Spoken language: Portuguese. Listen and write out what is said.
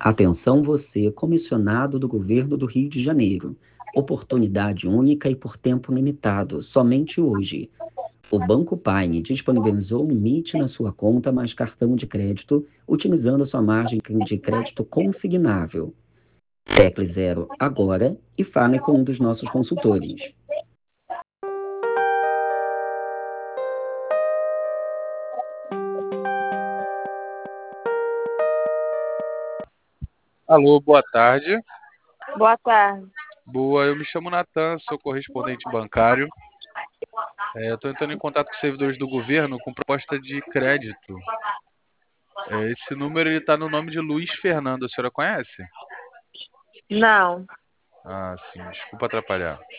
Atenção você, comissionado do Governo do Rio de Janeiro. Oportunidade única e por tempo limitado, somente hoje. O Banco Paine disponibilizou um limite na sua conta mais cartão de crédito, utilizando a sua margem de crédito consignável. Tecle 0 agora e fale com um dos nossos consultores. Alô, boa tarde. Boa tarde. Boa, eu me chamo Natan, sou correspondente bancário. Eu estou entrando em contato com os servidores do governo com proposta de crédito. Esse número está no nome de Luiz Fernando, a senhora conhece? Não. Ah, sim, desculpa atrapalhar.